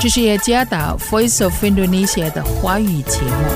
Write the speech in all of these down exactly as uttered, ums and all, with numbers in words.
这是耶加达 Voice of Indonesia 的华语节目。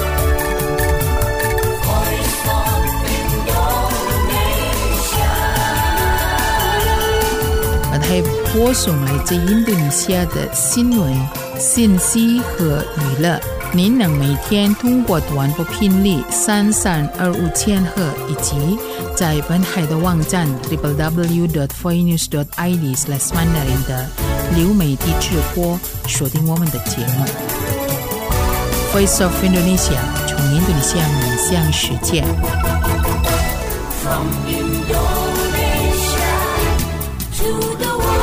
本台播送来自印度尼西亚的新闻、信息和娱乐。您能每天通过短波频率三三二五千赫以及在本台的网站 double-u double-u double-u dot voice news dot i d slash mandarin 的流媒体直播锁定我们的节目。Voice of Indonesia 从印度尼西亚面向世界。From Indonesia to the world.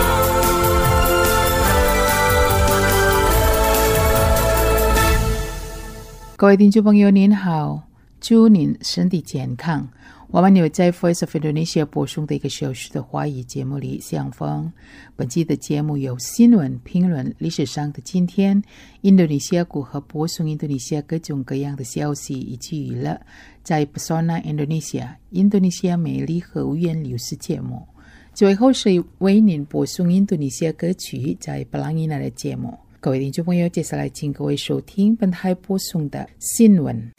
各位听众朋友您好，祝您身体健康。我们有在 Voice of Indonesia 播送的一个小时的华语节目里相逢。本期的节目有新闻、评论、历史上的今天、印度尼西亚如何播送印度尼西亚各种各样的消息以及娱乐，在 Pesona Indonesia 印度尼西亚美丽和五颜六色节目。最后是为您播送印度尼西亚歌曲在布朗伊纳的节目。各位听众朋友，接下来请各位收听本台播送的新闻。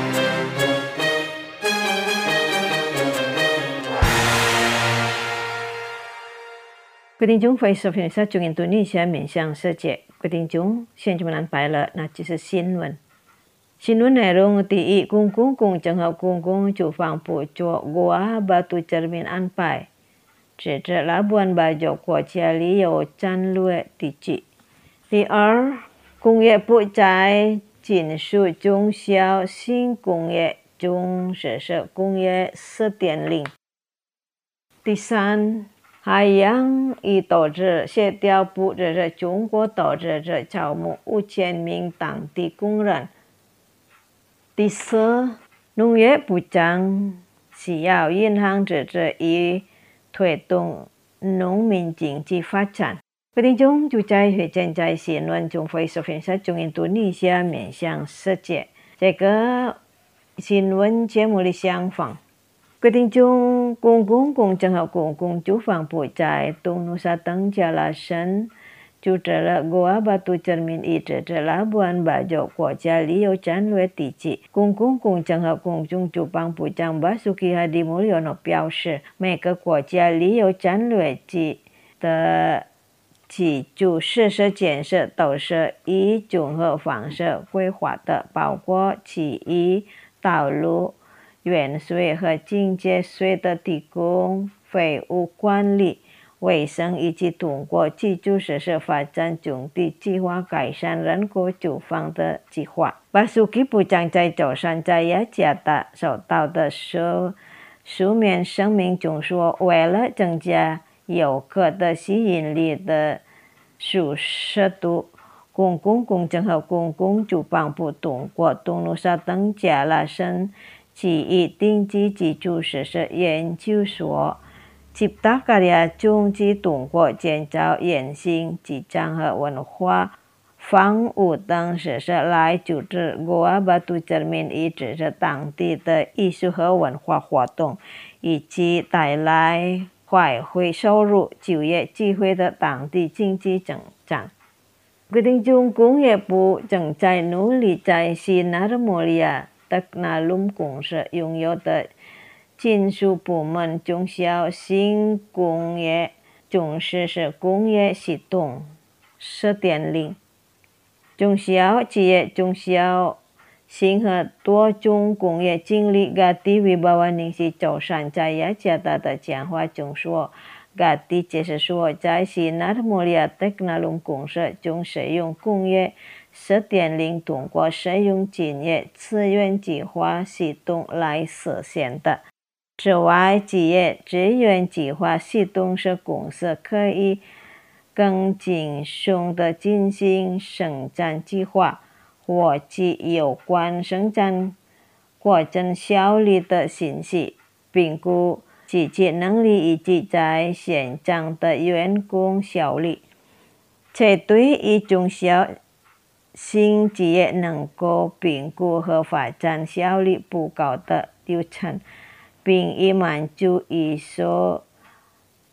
各位听众 Voice of Indonesia 从印度尼西亚面向世界。各位听众，现在我们安排了，那就是新闻。新闻内容第一，公共公正和公共住房部做 Goa Batu Cermin 安排，指着 Labuan Bajo 国家旅游战略地址。第二，工业部在紧缩中小型工业中实施工业 四点零。第三，海洋与岛屿协调部指着中国岛屿者招募五千名当地工人。第四，农业部长需要银行指着以推动农民经济发展。各位听众，就在现在新闻中 Voice of Indonesia 从印度尼西亚面向世界这个新闻节目里相逢。各位听众，公共公正和公共住房部在东努沙登加拉省组织了 Goa Batu Cermin 以指着 Labuan Bajo 国家旅游战略地址。公共公正和公共住房部长 Basuki Hadimulyono 表示，每个国家旅游战略地的基础设施建设都是以综合方式规划的，包括其一道路、远水和清洁水的提供、废物管理、卫生以及通过基础设施发展中的计划改善人口住房的计划。巴苏基部长在早上在雅加达收到的书书面声明中说，为了增加游客的吸引力的舒适度，公共公正和公共住房部通过东努沙登加拉省其一定级基础设施研究所 Cipta Karya 中及通过建造人行、机场和文化房屋等设施来组织 Goa Batu Cermin 以支持当地的艺术和文化活动，以及带来外汇收入、就业机会的当地经济增长。各位听众，工业部正在努力在西纳尔莫利亚德纳隆公司拥有的金属部门中小型工业中实施工业系统 四点零。中小企业、中小型和多种工业经理 Gati Wibawaningsi 早上在雅加达的讲话中说， Gati 解释说，在西纳尔莫利亚德纳隆公司中使用工业 四点零 通过使用经验资源计划系统来实现的。此外，企业资源计划系统是公司可以更轻松地进行生产计划，获取有关生产过程效率的信息，评估积极能力以及在现场的员工效率。这对于中小型企业能够评估和发展效率不高的流程，并以满足艺术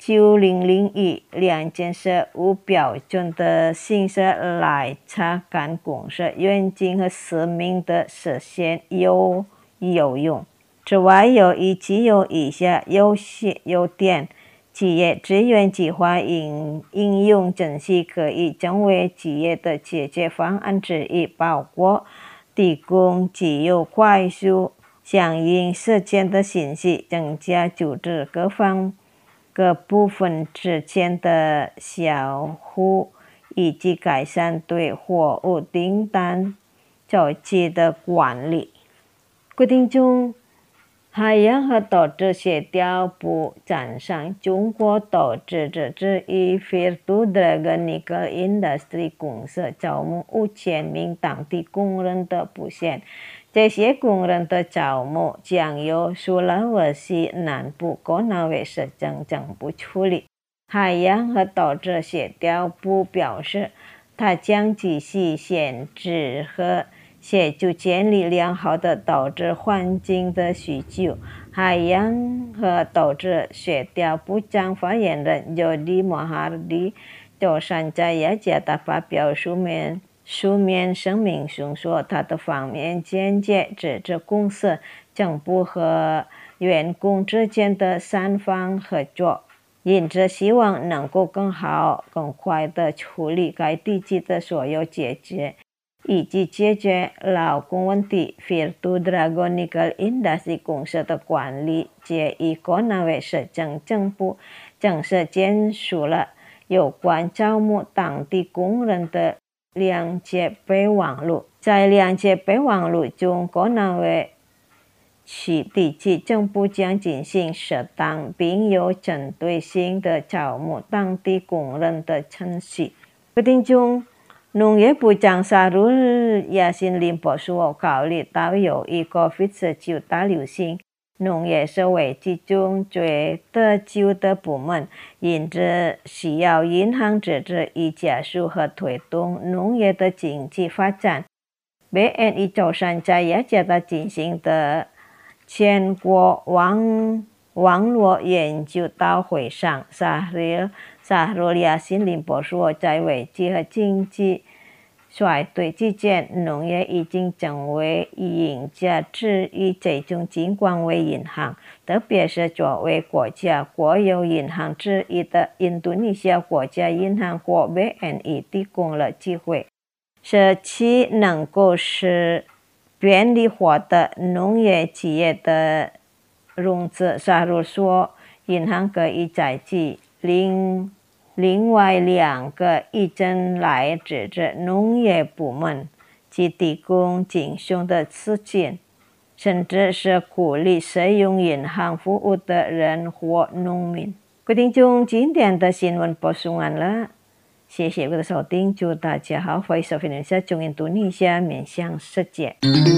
九零零以两件事无标准的形式来查看公司愿景和使命的实现有有用。此外，有以既有以下优些优点：企业资源计划应应用程序可以成为企业的解决方案之一，包括提供具有快速响应事件的信息，增加组织各方各部分之间的相互，以及改善对货物订单周期的管理。规定中，海洋和投资协调部长上中国投资者之一 Virtu Dragon Nickel Industry 公司招募五千名当地工人的部线。这些工人的招募将由苏拉威西南部河南卫市政政部处理。海洋和投资协调部表示，它将继续限制和协助建立良好的投资环境的需求。海洋和投资协调部长发言人 Jody Mahardi 周三在雅加达发表书面书面声明中说，他的方面坚决支持公司、政府和员工之间的三方合作，因此希望能够更好、更快地处理该地区的所有解决。以及解决劳工问题。Virtu Dragon Nickel Industry 公司的管理界与河南卫市政政部正式签署了有关招募当地工人的谅解备忘录。在谅解备忘录中，河南卫区地区政府将进行适当并有针对性的招募当地工人的程序。规定中，农业部长沙鲁亚辛林博说，考虑到由于 COVID 十九 大流行，农业是危机中最得救的部门，因此需要银行支持以加速和推动农业的经济发展。B N E 周三在雅加达进行的全国网网络研究大会上，沙鲁沙鲁亚辛林博说，在危机和经济衰退之间，农业已经成为赢家之一。这种情况为银行，特别是作为国家国有银行之一的印度尼西亚国家银行或 B N E 提供了机会，使其能够使便利化的农业企业的融资。沙鲁说，银行可以在其另另外两个议程来支持农业部门，及提供竞选的资金，甚至是鼓励使用银行服务的人或农民。规定中今天的新闻播送完了，谢谢各位的收听，祝大家好。Voice of Indonesia 中印度尼西亚面向世界。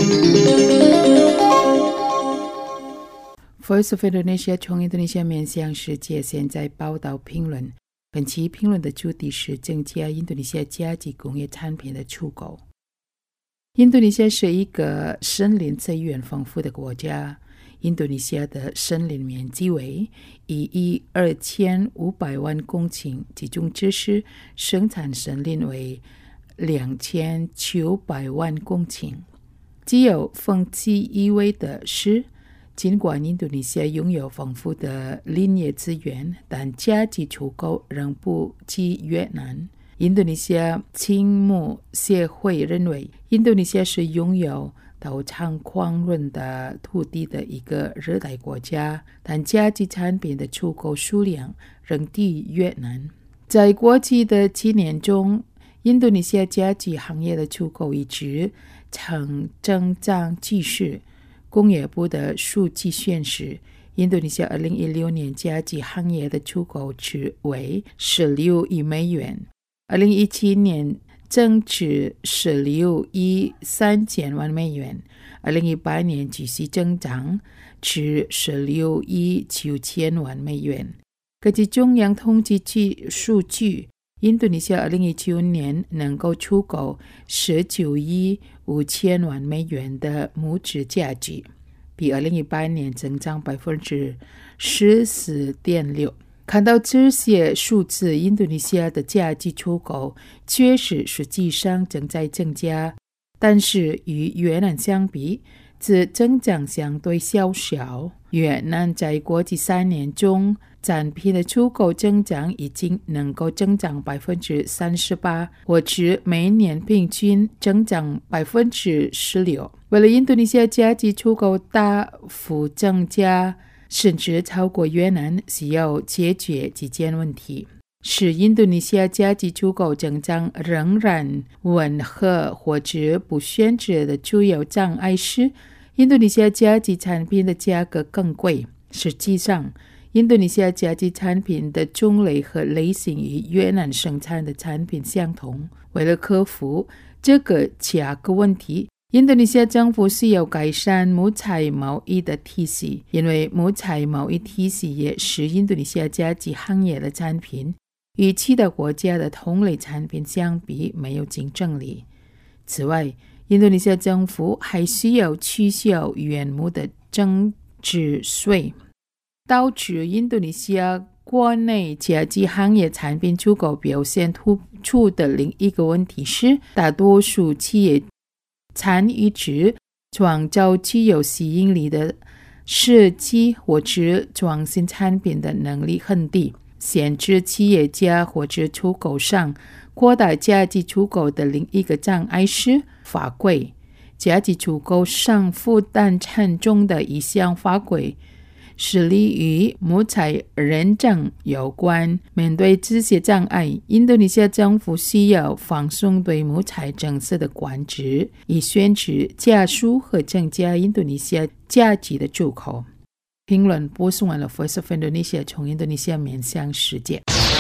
Voice of Indonesia 从印度尼西亚面向世界，现在报道评论。本期评论的主题是增加印度尼西亚家具工业产品的出口。印度尼西亚是一个森林资源丰富的国家。印度尼西亚的森林面积为一亿二千五百万公顷，其中只是生产森林为两千九百万公顷。只有风气意味的是，尽管印度尼西亚拥有丰富的林业资源，但家具出口仍不及越南。印度尼西亚青木协会认为，印度尼西亚是拥有岛产矿润的土地的一个热带国家，但家具产品的出口数量仍低于越南。在过去的七年中，印度尼西亚家具行业的出口一直呈增长趋势。工业部的数据显示，印度尼西亚二零一六年家具行业的出口值为十六亿美元，二零一七年增至十六亿三千万美元，二零一八年继续增长至十六亿九千万美元。根据中央统计局数据，印度尼西亚二零一九年能够出口十九亿五千万美元的木质家具，比二零一八年增长百分之十四点六。 看到这些数字，印度尼西亚的家鸡出口确实实际上正在增加，但是与越南相比，这增长相对较小。越南在过去三年中产品的出口增长已经能够增长百分之三十八，或者每年平均增长百分之十六。为了印度尼西亚家鸡出口大幅增加，甚至超过越南，需要解决几件问题。使印度尼西亚家鸡出口增长仍然吻合或者不选择的主要障碍是，印度尼西亚家鸡产品的价格更贵。实际上，印度尼西亚家鸡产品的种类和类型与越南生产的产品相同。为了克服这个价格问题，印度尼西亚政府需要改善木材贸易的体系，因为木材贸易体系也是印度尼西亚家鸡行业的产品与其他国家的同类产品相比没有竞争力。此外，印度尼西亚政府还需要取消原木的增值税。导致印度尼西亚国内家鸡行业产品出口表现突出的另一个问题是，大多数企业参与制创造具有吸引力的设计或者创新产品的能力很低，限制企业家或者出口商扩大家鸡出口的另一个障碍是法规。家鸡出口商负担沉重的一项法规是理与木材认证有关。面对这些障碍，印度尼西亚政府需要放松对木材政策的管制，以选取加速和增加印度尼西亚家鸡的出口。评论播送完了 Voice of Indonesia 从印度尼西亚面向世界。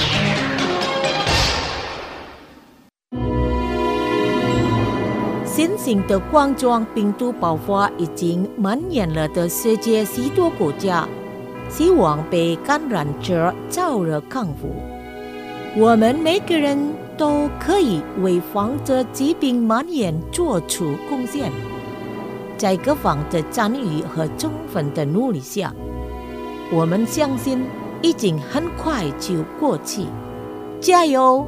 新型的冠状病毒爆发已经蔓延了的世界许多国家，希望被感染者早日康复。我们每个人都可以为防止疾病蔓延做出贡献。在各方的参与和充分的努力下，我们相信已经很快就过去。加油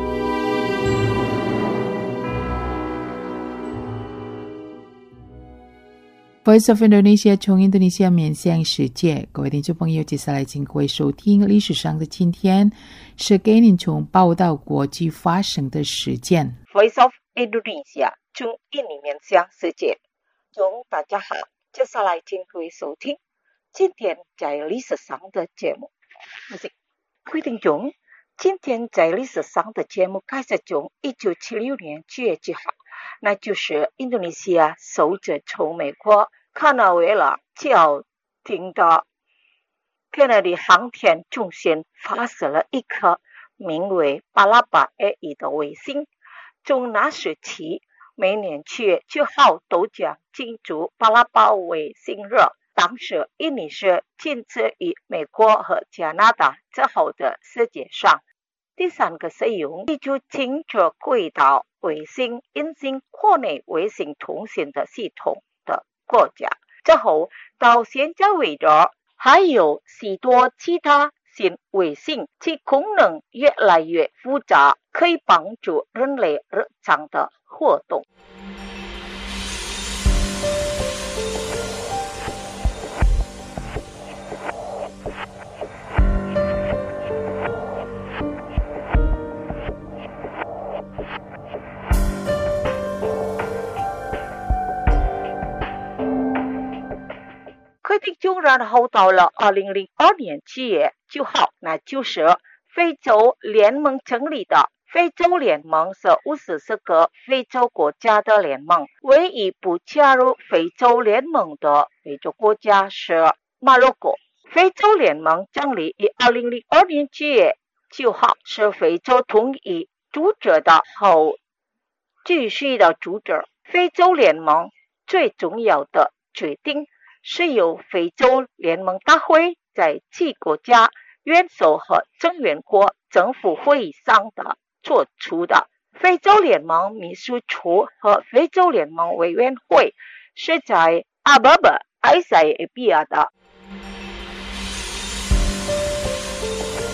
！Voice of Indonesia 从印度尼西亚面向世界，各位听众朋友，接下来请各位收听历史上的今天，是给您从报道国际发生的事件。 Voice of Indonesia 从印尼面向世界，中大家好，接下来请各位收听今天在历史上的节目。各位听众，今天在历史上的节目开始从一九七六年七月七号。那就是印度尼西亚首次从美国卡纳维拉叫停的肯尼迪航天中心发射了一颗名为巴拉巴 A 一的卫星。从那时起，每年七月九号都将庆祝巴拉巴卫星日。当时印尼是仅次于美国和加拿大之后的世界上第三个使用地球停着轨道卫星引进国内卫星通信的系统的国家。之后到现在为止，还有许多其他新卫星，其功能越来越复杂，可以帮助人类日常的活动。规定中，然后到了二零零二年七月九号，那就是非洲联盟成立的。非洲联盟是五十四个非洲国家的联盟，唯一不加入非洲联盟的非洲国家是摩洛哥。非洲联盟成立于二零零二年七月九号，是非洲统一组织的后继续的组织。非洲联盟最重要的决定是由非洲联盟大会在其国家元首和成员国政府会议上的做出的。非洲联盟秘书处和非洲联盟委员会是在阿巴巴埃塞俄比亚的。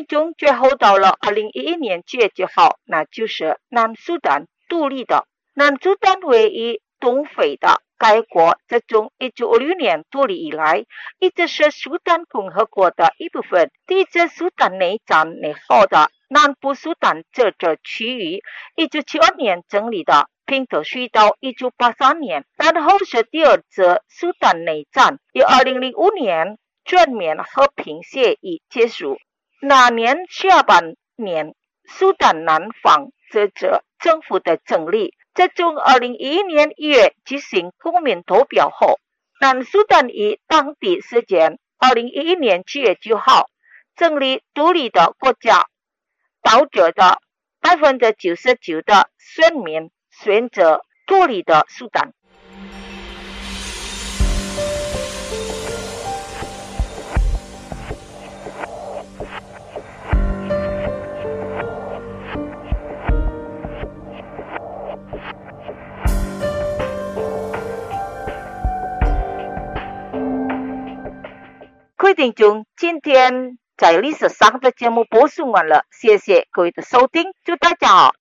中最后到了二零一一年七月九号，那就是南苏丹独立的。南苏丹位于东非的该国自从一九五六年独立以来，一直是苏丹共和国的一部分。第一次苏丹内战内后的南部苏丹这个区域，一九七二年成立的，并持续到一九八三年。然后是第二次苏丹内战，于二零零五年全面和平协议结束。那年下半年，苏丹南方这个政府的成立。自从二零一一年一月进行公民投票后，南苏丹以当地时间二零一一年七月九号成立独立的国家，导致的百分之九十九的选民选择独立的苏丹。各位听众，今天在历史上的节目播送完了，谢谢各位的收听，祝大家好。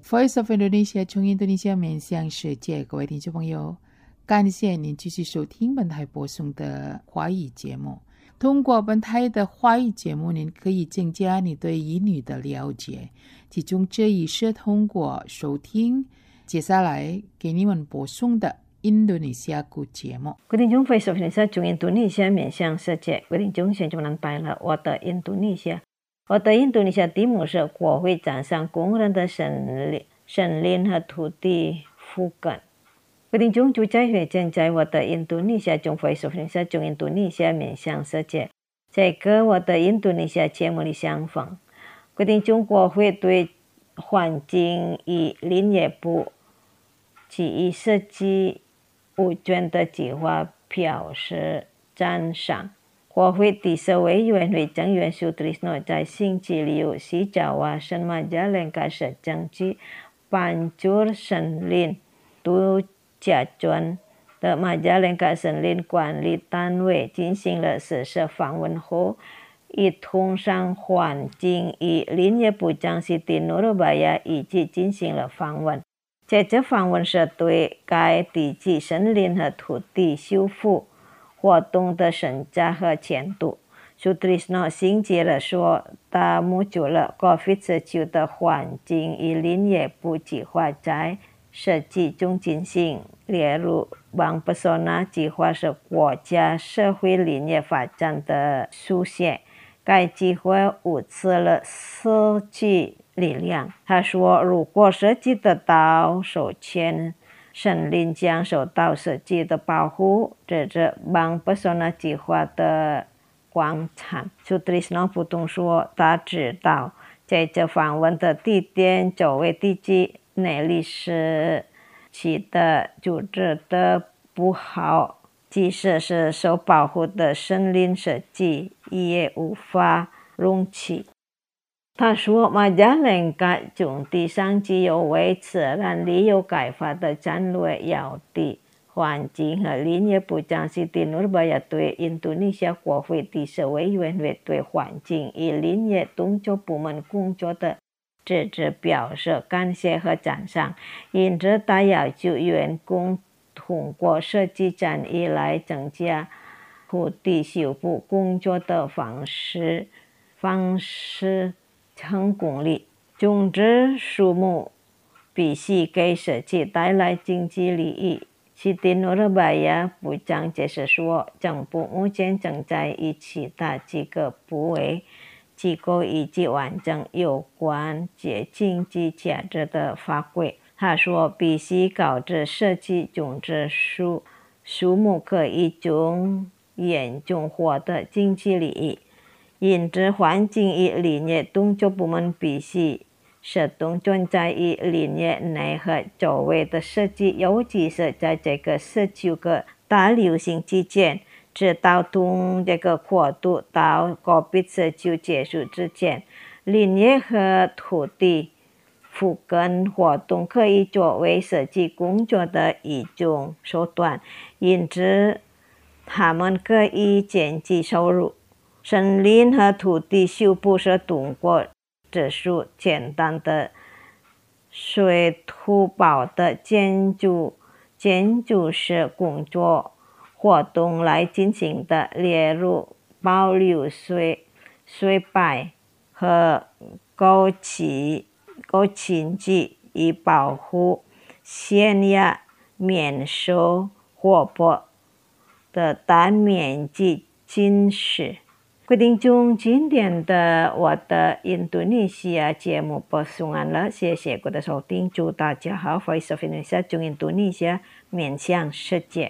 Voice of Indonesia 从印度尼西亚面向世界，各位听众朋友，感谢您继续收听本台播送的华语节目。通过本台的华语节目，您可以增加你对英语的了解，其中这一是通过收听接下来给你们播送的印度尼西亚语节目。 各位听众 Voice of Indonesia 从印度尼西亚面向世界，各位听众现在们来了我的印度尼西亚。我的印度尼西亚题目是国会掌上公认的森林、森林和土地复耕。各位听众就在现在我的印度尼西亚中 Voice of Indonesia 从印度尼西亚面向世界，在跟我的印度尼西亚节目里相逢。各位听众，国会对环境与林业部基于设计物权的计划表示赞赏。国会第十委员会成员Sutrisno在星期六西爪哇省Majalengka市政区班珠森林度假村的Majalengka森林管理单位进行了实时访问后，与通商环境与林业部长Siti Nurbaya一起进行了访问。这次访问是对该地区森林和土地修复活动的审查和监督。Sutrisno 星期二说，他目睹了 COVID 十九 的环境与林业部计划在设计中进行，例如 Bank Pesona 计划是国家社会林业发展的书写，该计划物资了设计力量。他说，如果设计得到授权，森林将受到实际的保护，这是 Bank Pesona 计划的广场。Sutrisno 补充说，他知道在这访问的地点周围地区内历史期的组织的不好，即使是受保护的森林设计也无法容器。他说，马加连卡种地上具有为自然利用开发的战略要地。环境和林业部长Siti Nurbaya对印度尼西亚国会第十委员会对环境与林业动作部门工作的支持表示感谢和赞赏，因此他要求员工通过设计战役来增加土地修复工作的方式方式成功率。种植树木必须给社区带来经济利益。Siti Nurbaya 部长解释说，政府目前正在与其他几个部委机构以及完成有关接经济价值的法规。他说，必须告知社区种植树树木可以从严重获得经济利益，因此环境与林业动作部门必须适当存在于林业内和周围的社区，尤其是在这个十九个大流行期间，直到从这个过渡到 COVID 十九 结束之前，林业和土地复耕活动可以作为设计工作的一种手段，因此他们可以经济收入。森林和土地修复是通过植树简单的水土保的建筑建筑师工作活动来进行的，例如保留水水柏和枸杞枸杞子，以保护鲜芽面熟活泼的大面积侵蚀。各位听众，今天的我的印度尼西亚节目播送完了，谢谢各位的收听，祝大家好 ，Voice of Indonesia 从印度尼西亚面向世界。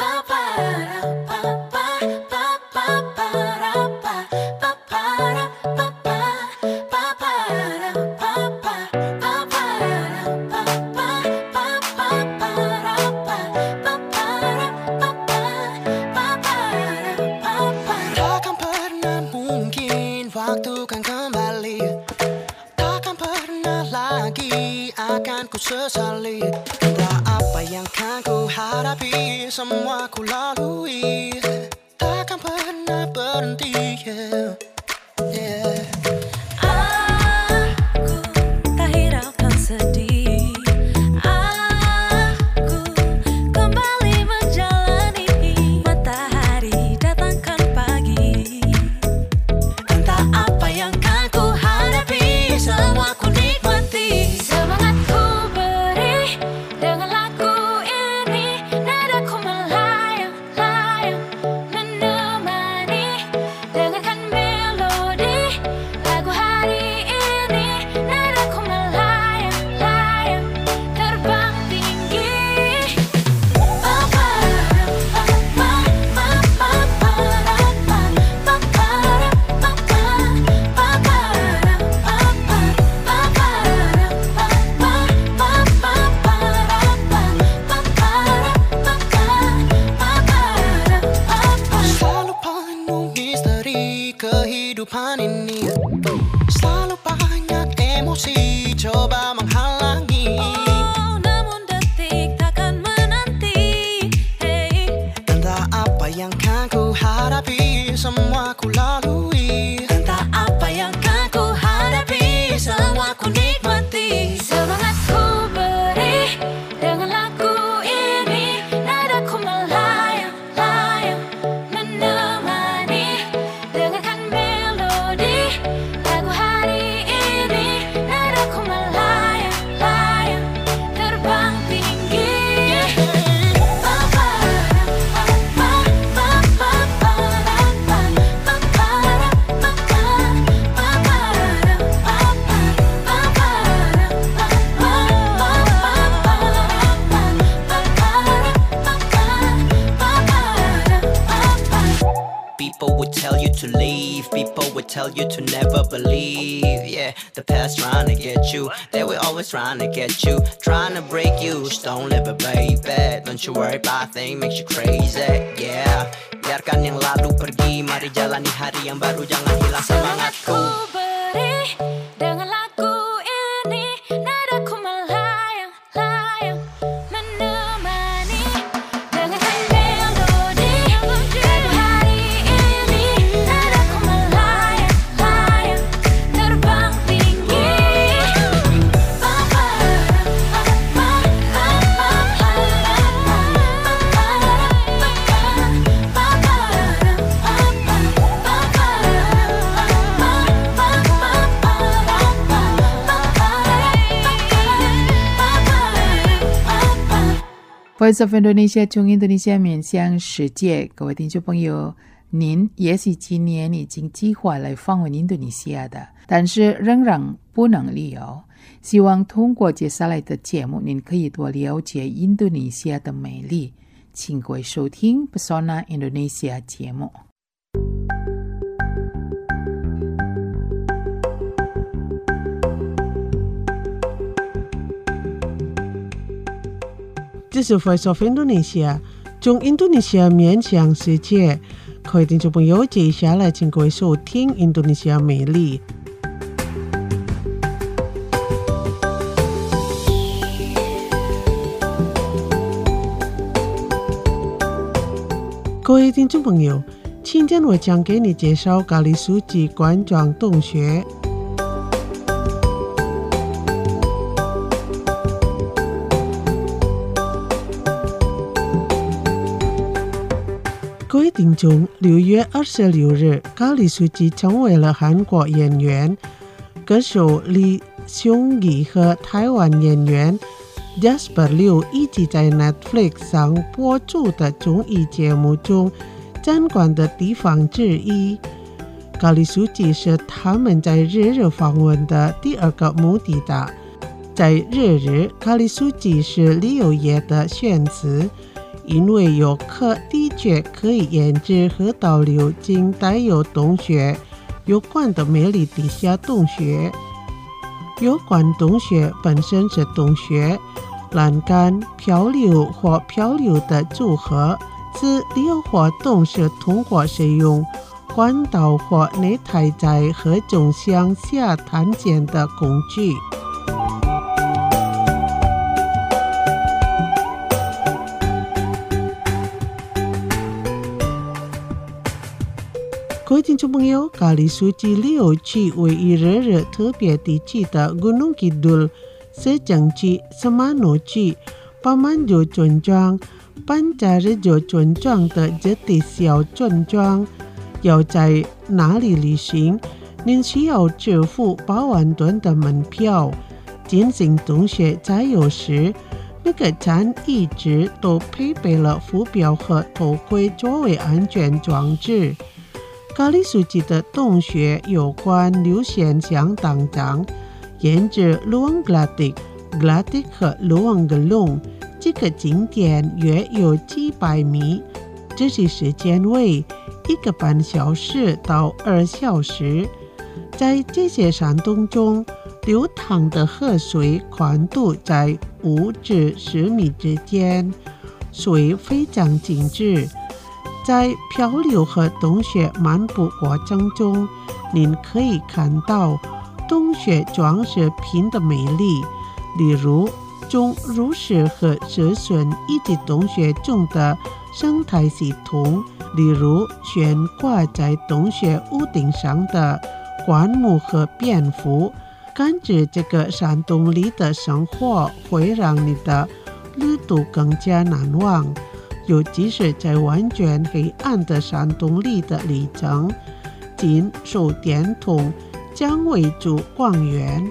Ku sesali entah apa yang kan ku hadapi, semua ku lalui, takkan pernah berhenti. Yeah. Yeah. Aku tak hiraukan sedih. to leave. People will tell you to never believe. Yeah, the past trying to get you. They will always trying to get you, trying to break you. Just don't live it, baby. Don't you worry about things makes you crazy. Yeah, biarkan yang lalu pergi. Mari jalani hari yang baru. Jangan hilang semangatku. Dengan lagu ini nadaku melayang-layang menemani dengan melodi satu hari ini nadaku melayang-layang terbang tinggi. Voice of Indonesia 中印度尼西亚面向世界，各位听众朋友，您也许今年已经计划来访问印度尼西亚的，但是仍然不能旅游。希望通过接下来的节目，您可以多了解印度尼西亚的美丽。请各位收听 Pesona Indonesia 节目。 这是 Voice of Indonesia 中印度尼西亚面向世界，各位听众朋友，接下来请各位收听印度尼西亚美丽。各位听众朋友，今天我将给你介绍咖喱书记冠状洞穴。各位听众，六月二十六日，咖喱书记成为了韩国演员、歌手李雄毅和台湾演员 Jasper Liu 一起在 Netflix 上播出的综艺节目中参观的地方之一。咖喱书记是他们在日日访问的第二个目的地。在日日，咖喱书记是旅游业的选词。因为游客的确可以研制和导流经带有洞穴有关的美丽地下洞穴。有关洞穴本身是洞穴、栏杆、漂流或漂流的组合，此旅游活动是通过使用管道或内台在河中向下探险的工具。各位听众朋友，咖喱书记旅游区位于日日特别地区的 Gunung Kidul、石江区、Semanau区、Pamanjo村庄、Banjarjo村庄的这地小村庄。要在那里旅行，您需要支付八万吨的门票。进行洞穴加油时，每个站一直都配备了浮标和头盔作为安全装置。咖喱书记的洞穴有关路线相当长，沿着 Luang Glatik、Glatik 和 Luang Gelung 这个景点约有几百米，这些时间为一个半小时到二小时。在这些山洞中，流淌的河水宽度在五至十米之间，水非常静止。在漂流和洞穴漫步过程中，您可以看到洞穴装饰品的美丽，例如钟乳石和石笋，以及洞穴中的生态系统，例如悬挂在洞穴屋顶上的灌木和蝙蝠。感知这个山洞里的生活会让你的旅途更加难忘，尤其是在完全黑暗的山洞里的旅程。仅手电筒将围住光源。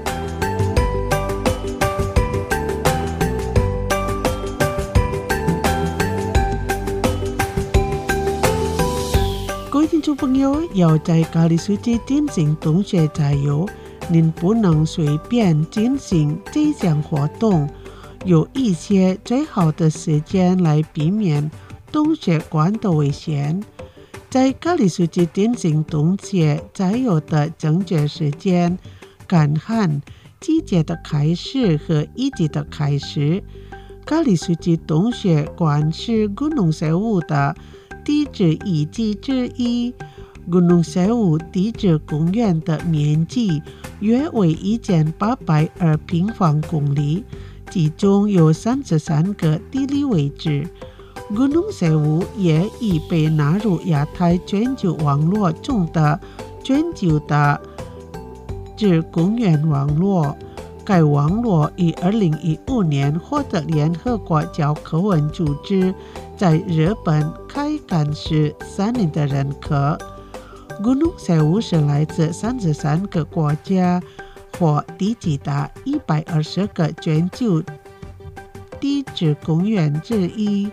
各位听众朋友，要在咖喱书记进行洞穴加油，您不能随便进行这项活动，有一些最好的时间来避免洞穴关的危险。 在咖喱书记进行冬节才有的正确时间、干旱、季节的开始和雨季的开始。咖喱书记冬雪馆是Gunung Sewu的地质遗迹之一。Gunung Sewu 地质公园的面积约为一千八百二平方公里，其中有三十三个地理位置。Gunung Sewu 也已被纳入亚太全球网络中的全球的自公园网络。该网络于二零一五年获得联合国教科文组织在日本开干时三年的认可。Gunung Sewu 是来自三十三个国家或地级的一百二十个全球地质公园之一。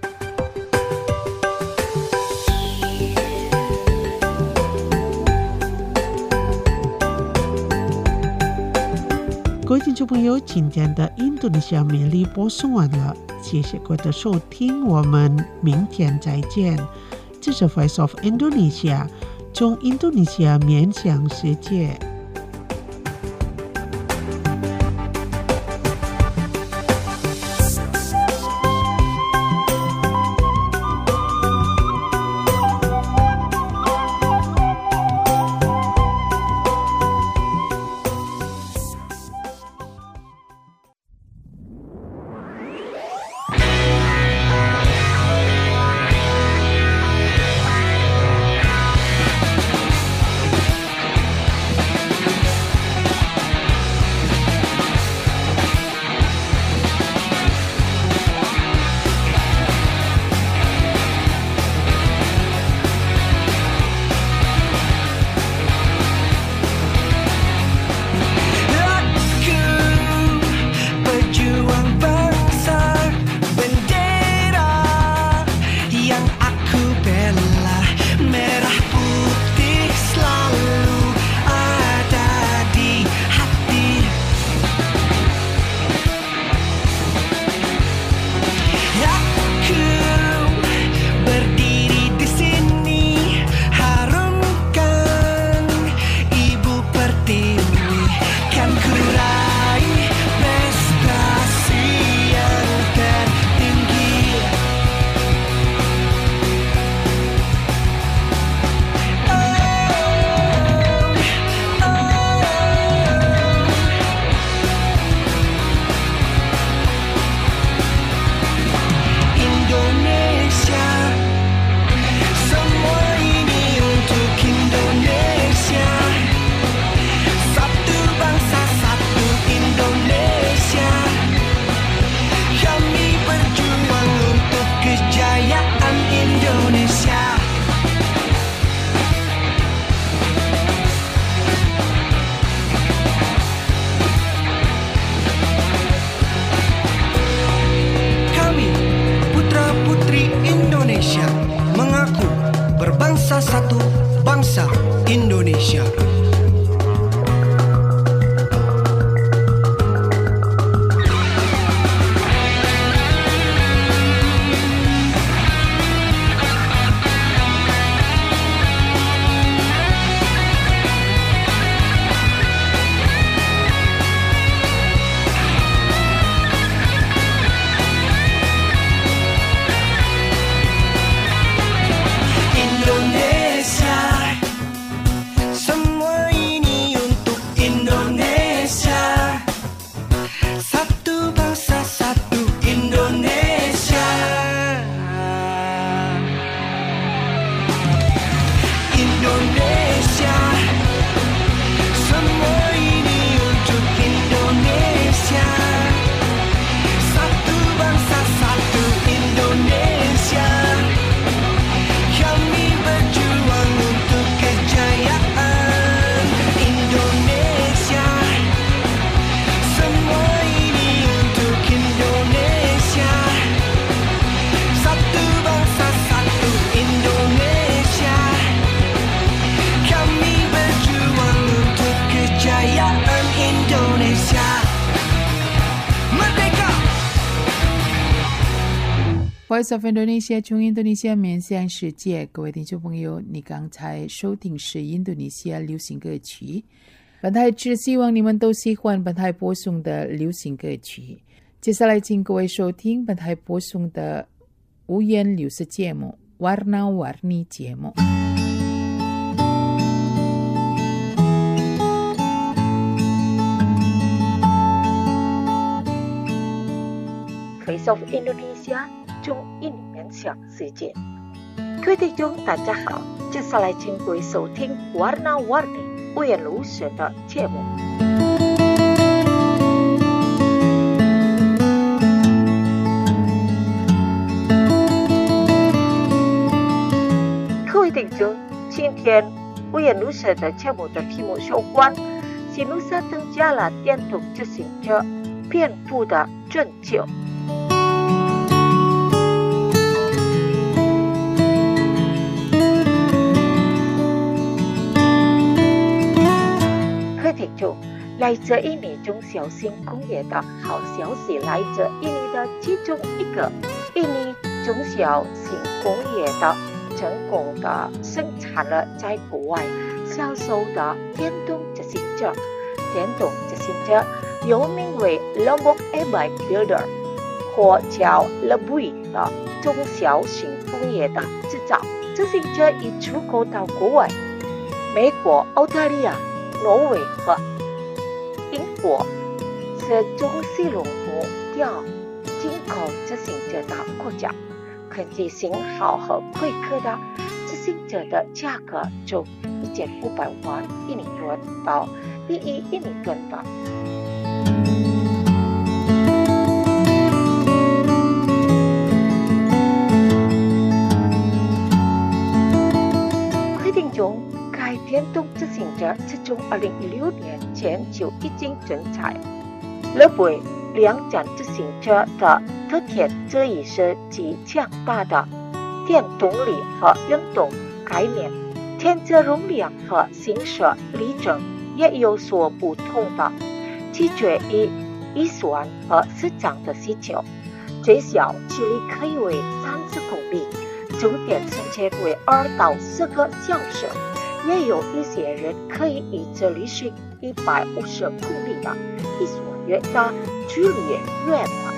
各位听众朋友，今天的印度尼西亚美丽播送完了，谢谢各位的收听，我们明天再见。这是 Voice of Indonesia， 从印度尼西亚面向世界。 Satu bangsa Indonesia. Semua Voice of Indonesia 中印度尼西亚面向世界，各位听众朋友，你刚才收听是印度尼西亚流行歌曲。本台只希望你们都喜欢本台播送的流行歌曲。接下来请各位收听本台播送的五言流行节目 Warna-Warni 节目。 Voice of Indonesia 中印面向世界，各位听众大家好，接下来请各位收听 Warna-Warni 五言流行的节目。各位听众，今天五言流行的节目的题目有关新努萨增加了电动自行车遍布的拯救。听众，来自印尼中小型工业的好消息来自印尼的其中一个印尼中小型工业的成功的生产了在国外销售的电动自行车。电动自行车又名为 Lombok E-Bike Builder 或叫 Lebui 的中小型工业的制造。自行车已出口到国外，美国、澳大利亚、挪威和英国是中西龙目标进口自行车的国家。根据型号和规格的自行车的价格从一千五百万印尼盾到一亿印尼盾的。规定中，该电动自行车自从二零一六年前就已经存在。Lebui 两辆自行车的特点之一是其强大的电动力和运动概念，电池容量和行驶里程也有所不同的，取决于预算和市场的需求。最小距离可以为三十公里，终点时间为二到四个小时。也有一些人可以以这旅行一百五十公里的一所远的距离远了。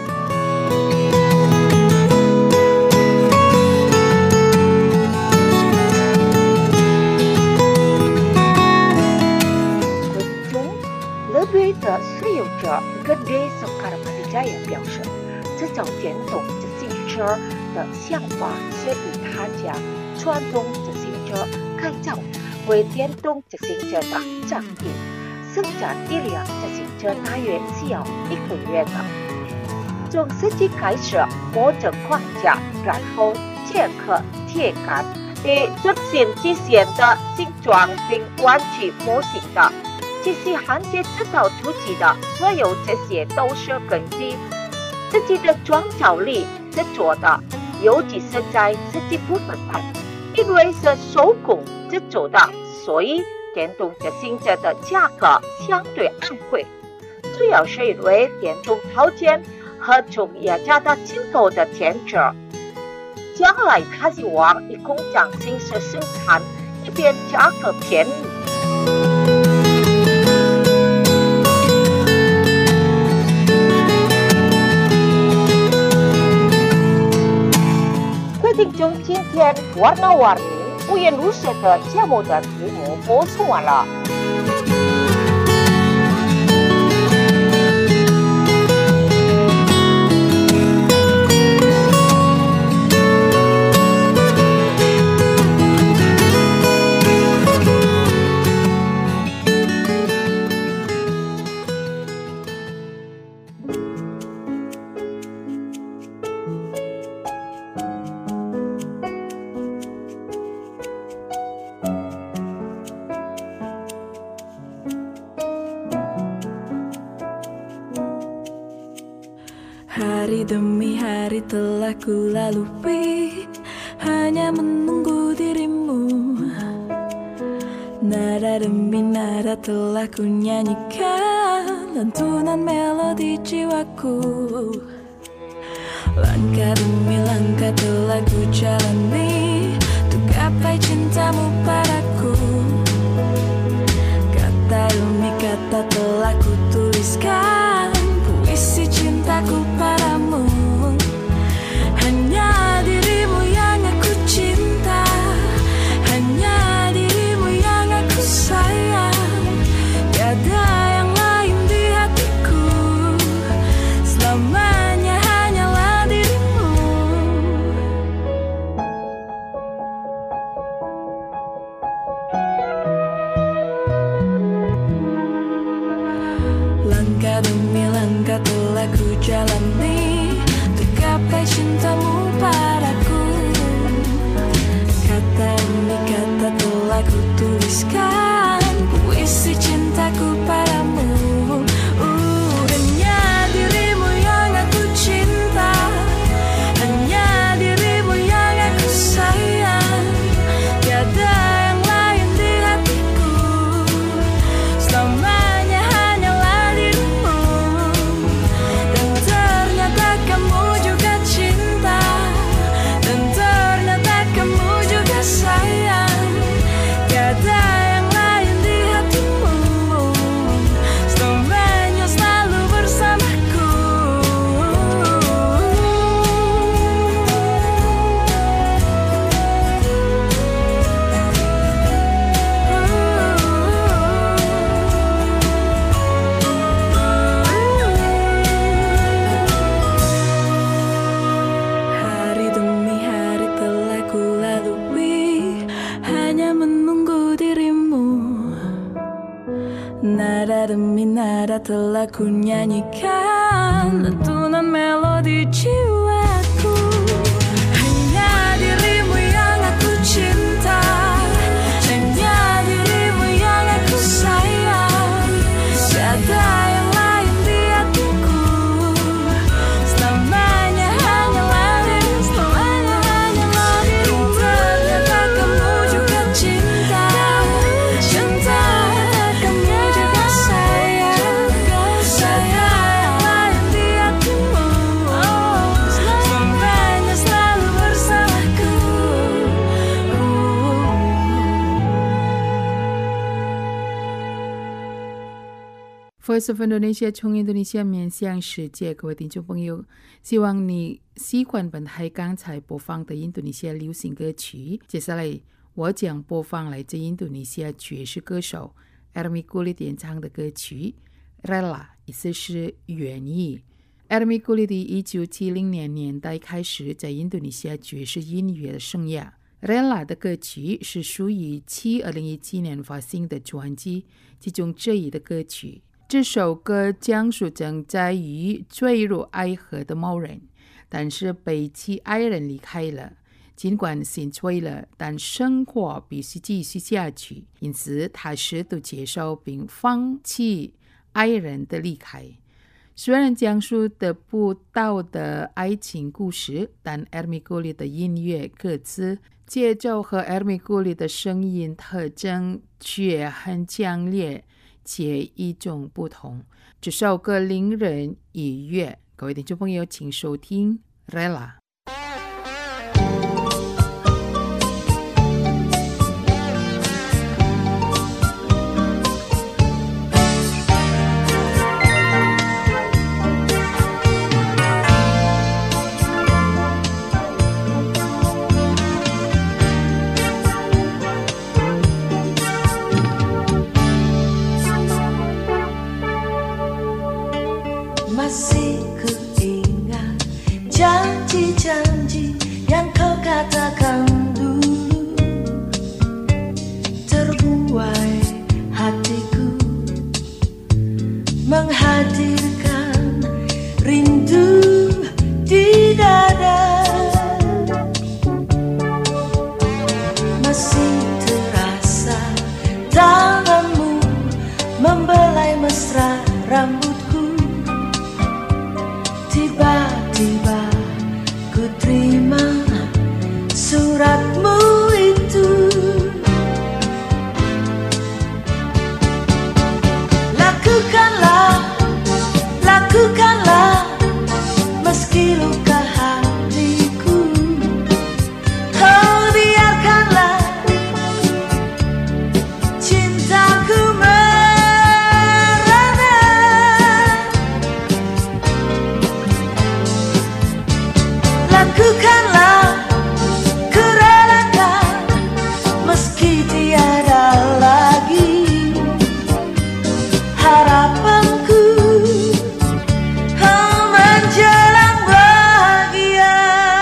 文中，Lebui的所有者 Gede Soekarno-Attajaya 表示，制造电动自行车的想法是以他家传统自行车改造为电动自行车的场地，生产一辆自行车大约需要一个月的。从设计开始摸着框架，然后切刻铁杆，以遵循机械的形状并弯曲模型的。这些焊接制造初期的所有这些都是根据自己的创造力制作的，尤其是在设计部分上。因为是手工制作的，所以电动自行车的价格相对昂贵，主要是因为电动套件和从业者的进口的电池。将来他希望以工匠形式生产，以便价格便宜。听众，今天 Warna-Warni 五言流行的节目的题目播送完了。 Hari demi hari telah ku lalui, hanya menunggu dirimu. Nada demi nada telah ku nyanyikan lantunan melodi jiwaku. Langkah demi langkah telah ku jalani untuk gapai cintamu padaku. Kata demi kata telah ku tuliskan puisi cintaku padamu. Hanya dirimu yang aku cinta, hanya dirimu yang aku sayang. Tiada yang lain di hatiku, selamanya hanyalah dirimu. Langkah demi langkah telah ku jalani untuk gapai cintamu padaku. Kata demi kata telah ku tuliskan puisi cintaku padamu. uh, Hanya dirimu yang aku cinta, hanya dirimu yang aku sayang. Tiada yang lain di hatiku, selamanya hanyalah dirimu. Dan ternyata kamu juga cinta, dan ternyata kamu juga sayang. Tiada yang lain di hatimu, selamanya selalu bersamaku. Hari demi hari telah ku lalui hanya menunggu dirimu. Nada demi nada telah ku nyanyikan lantunan melodi jiwaku. Hanya dirimu yang aku cinta, hanya dirimu yang aku sayang. Tiada yang lain di hatiku, selamanya hanyalah dirimu, selamanya hanyalah dirimu. Ternyata kamu juga cinta, cinta. Kamu juga sayang, sayang yang lain di hatimu, selamanya selalu bersamaku. Voice of Indonesia 从印度尼西亚面向世界，各位听众朋友，希望你习惯本台刚才播放的印度尼西亚流行歌曲。接下来我将播放来自印度尼西亚爵士歌手 Ermi Kulit 演唱的歌曲 Rela， 意思是愿意。Ermi Kulit 一九七零年年代开始在印度尼西亚爵士音乐的生涯。Rela 的歌曲是属于其二零一七年发行的专辑其中之一的歌曲。这首歌讲述正在于坠入爱河的某人，但是被其爱人离开了。尽管心碎了，但生活必须继续下去，因此他试图接受并放弃爱人的离开。虽然讲述得不到的爱情故事，但 Ermi Kulit 的音乐歌词节奏和 Ermi Kulit 的声音特征却很强烈且与众不同。这首歌令人愉悦。各位听众朋友，请收听 Rela。 Masih ku ingat janji-janji yang kau katakan dulu, terbuai hatiku menghadirkan rindu di dada. Masih terasa tanganmu membelai mesra rambutku. Tiba-tiba ku terima suratmu itu. Lakukanlah lakukanlah, kurelakan, meski tiada lagi harapanku oh, menjelang bahagia.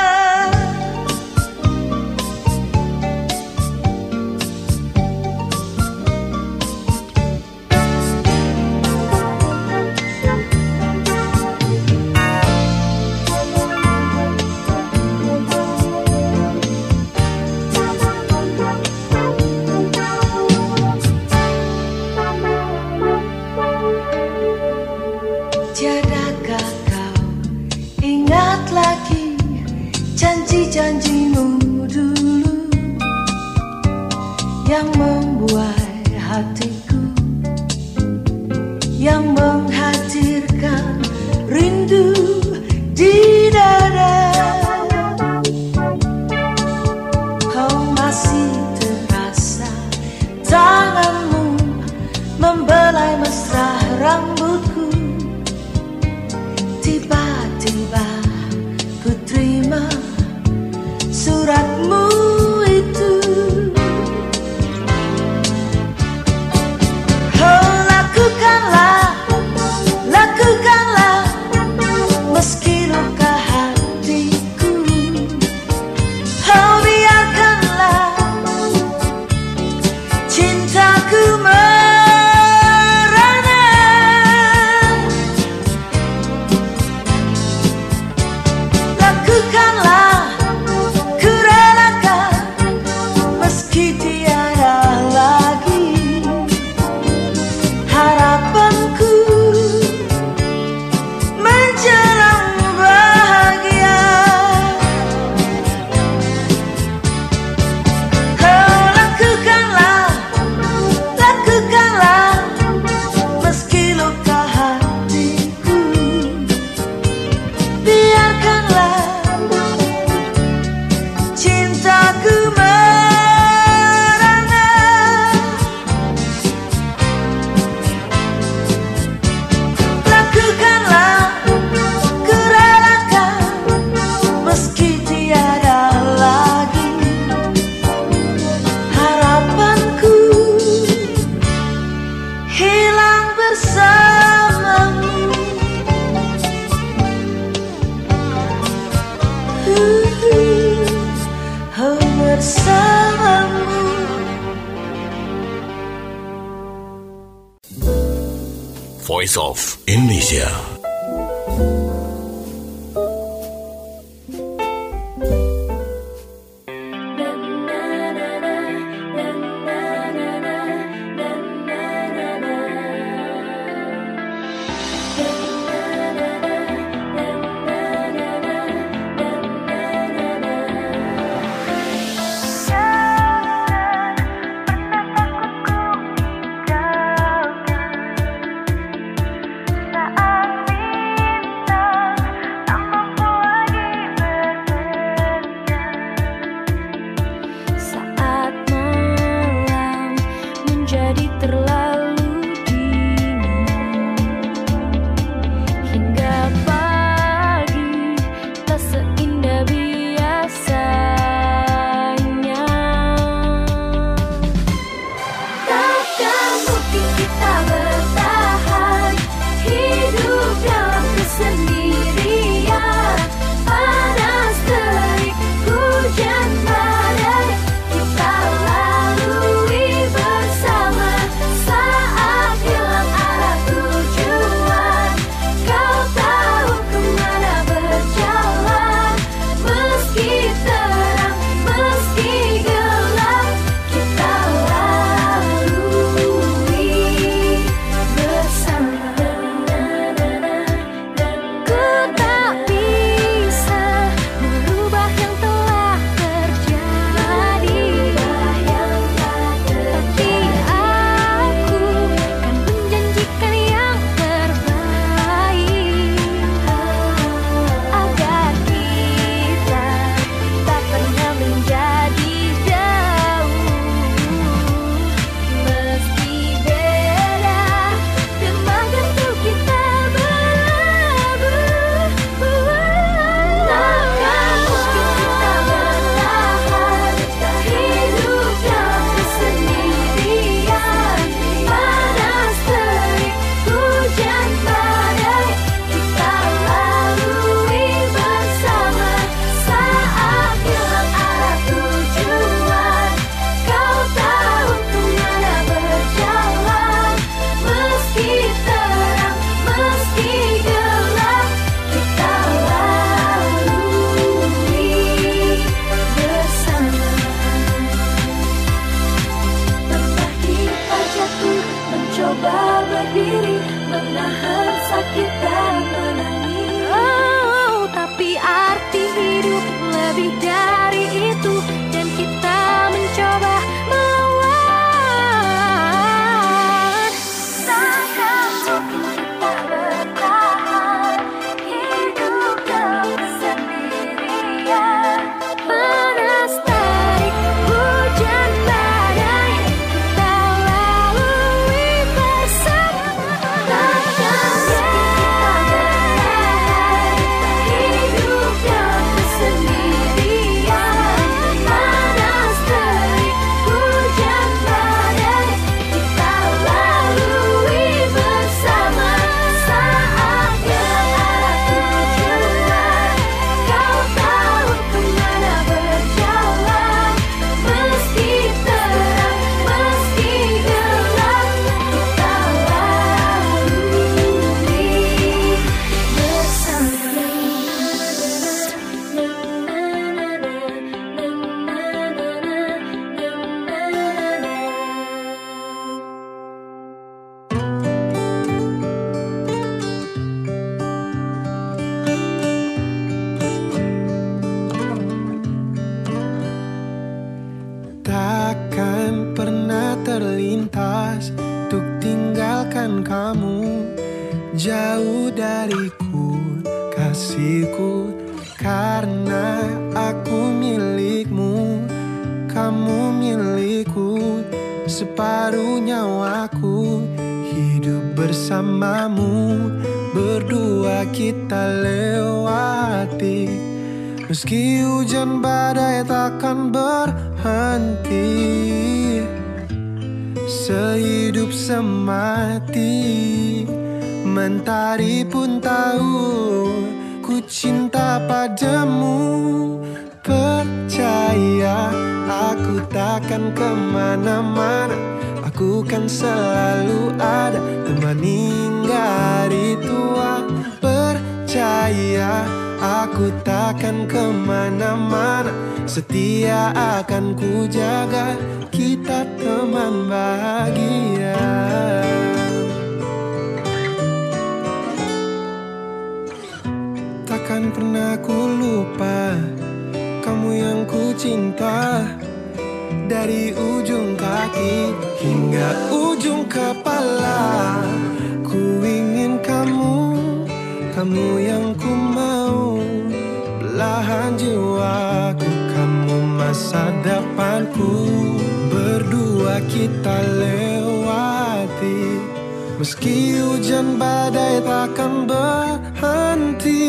Tiadakah kau ingat lagi janji-janjimu dulu yang membuai hatiku, yang menghadirkan rindu di dada. Kau masih terasa tanganmu membelai mesra rambutku. Tiba-tiba ku terima suratmu itu. Oh, lakukanlah, lakukanlah, meski luka hatiku. Oh, biarkanlah cintaku merana. Lakukanlah, kurelakan, meski tiada lagi harapanku menjelang bahagia. Oh, lakukanlah, lakukanlah, meski luka hatiku. Biarkanlah cintaku merana. Lakukanlah, kurelakan, meski tiada lagi harapanku hilang bersamamu. Oh, bersamamu. Voice of Indonesia. Saat lebih dari itu, dan kita mencoba melawan. Takkan mungkin kita bertahan hidup dalam sendirian. Panas terik, hujan badai, kita lalui bersama. Takkan hidup dalam sendirian. Panas terik, hujan badai, kita lalui bersama. Saatnya ada tujuan, kau tahu kemana berjalan. Meski terang, meski gelap, kita lalui Takkan pernah terlintas untuk tinggalkan kamu jauh dariku, kasihku, karena aku milikmu, kamu milikku, separuh nyawaku hidup bersamamu, berdua kita lewati. Meski hujan badai takkan berhenti, sehidup semati. Mentari pun tahu ku cinta padamu. Percaya aku takkan kemana-mana, aku kan selalu ada, temani hingga hari tua. Percaya aku takkan kemana-mana, setia akan ku jaga, kita teman bahagia. Takkan pernah ku lupa kamu yang ku cinta, dari ujung kaki hingga ujung kepala. Ku ingin kamu, kamu yang ku mau, belahan jiwaku, kamu masa depanku, berdua kita lewati. Meski hujan badai takkan berhenti,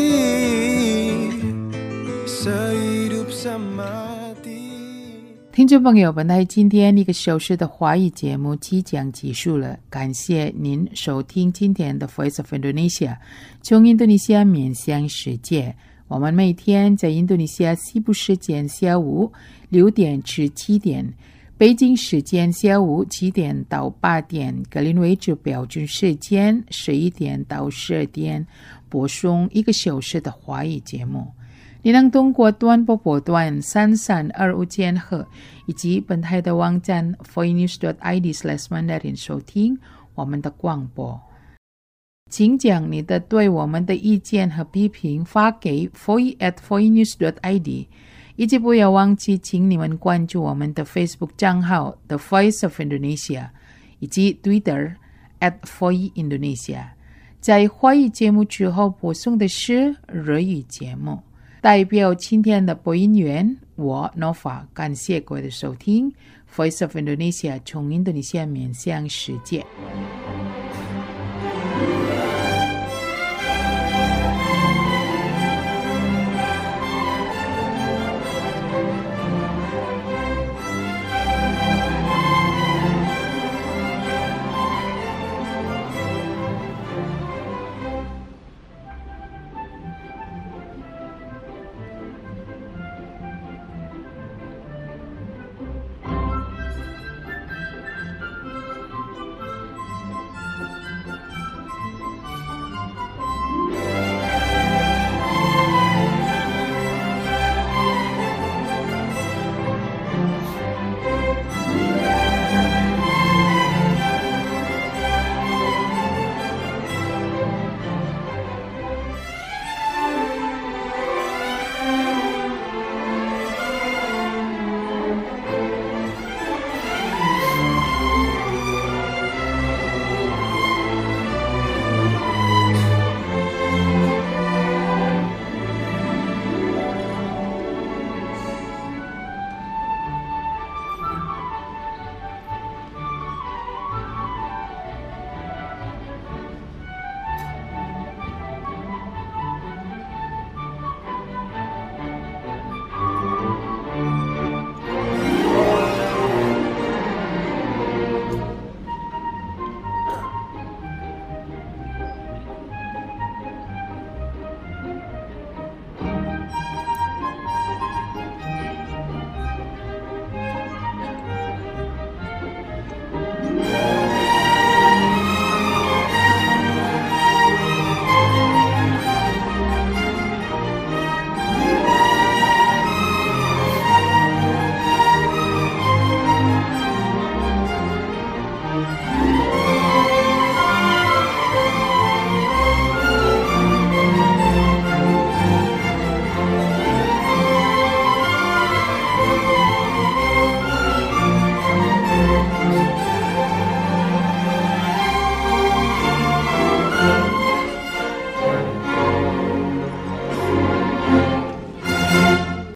sehidup semati。 听众朋友，本台今天一个小时的华语节目即将结束了，感谢您收听今天的 Voice of Indonesia， 从印度尼西亚面向世界。我们每天在印度尼西亚西部时间下午六点至七点，北京时间下午七点到八点，格林威治标准时间十一点到十二点，播送一个小时的华语节目。你能通过短波波段三三二五千赫以及本台的网站 voinews dot i d slash mandarin 收听我们的广播。请将你的对我们的意见和批评发给 voice at voinews dot i d， 以及不要忘记请你们关注我们的 Facebook 账号 The Voice of Indonesia， 以及 Twitter at voice indonesia。 在华语节目之后播送的是日语节目。代表今天的播音员我 Nova， 感谢各位的收听 Voice of Indonesia， 从印度尼西亚面向世界。